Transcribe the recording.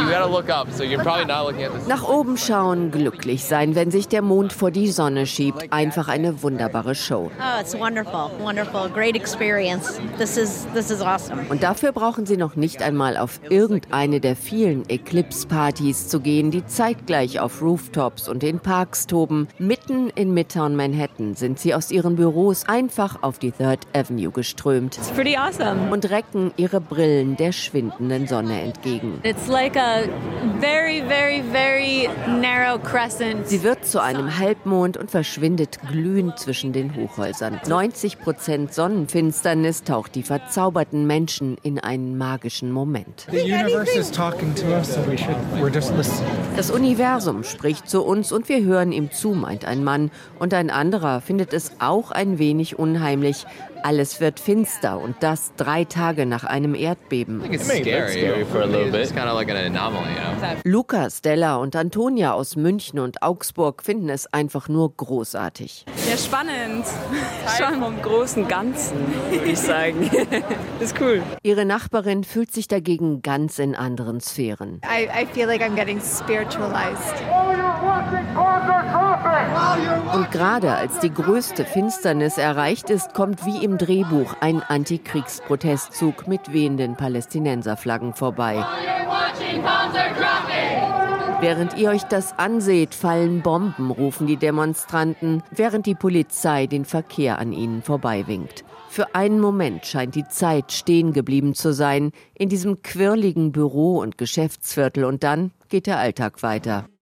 Nach oben schauen, glücklich sein, wenn sich der Mond vor die Sonne schiebt. Einfach eine wunderbare Show. Oh, it's wonderful. Wonderful. Great experience. This is awesome. Und dafür brauchen Sie noch nicht einmal auf irgendeine der vielen Eclipse-Partys zu gehen, die zeitgleich auf Rooftops und in Parks toben. Mitten in Midtown Manhattan sind Sie aus Ihren Büros einfach auf die Third Avenue geströmt. It's pretty awesome. Und recken Ihre Brillen der schwindenden Sonne entgegen. It's like a very, very, very narrow crescent. Sie wird zu einem Halbmond und verschwindet glühend zwischen den Hochhäusern. 90% Sonnenfinsternis taucht die verzauberten Menschen in einen magischen Moment. Das Universum spricht zu uns und wir hören ihm zu, meint ein Mann. Und ein anderer findet es auch ein wenig unheimlich. Alles wird finster und das 3 Tage nach einem Erdbeben. Luca, Stella und Antonia aus München und Augsburg finden es einfach nur großartig. Ja, spannend. Schon vom großen Ganzen, würde ich sagen. Ist cool. Ihre Nachbarin fühlt sich dagegen ganz in anderen Sphären. I feel like I'm getting spiritualized. Und gerade als die größte Finsternis erreicht ist, kommt wie im Drehbuch ein Antikriegsprotestzug mit wehenden Palästinenserflaggen vorbei. Während ihr euch das anseht, fallen Bomben, rufen die Demonstranten, während die Polizei den Verkehr an ihnen vorbeiwinkt. Für einen Moment scheint die Zeit stehen geblieben zu sein in diesem quirligen Büro- und Geschäftsviertel und dann geht der Alltag weiter.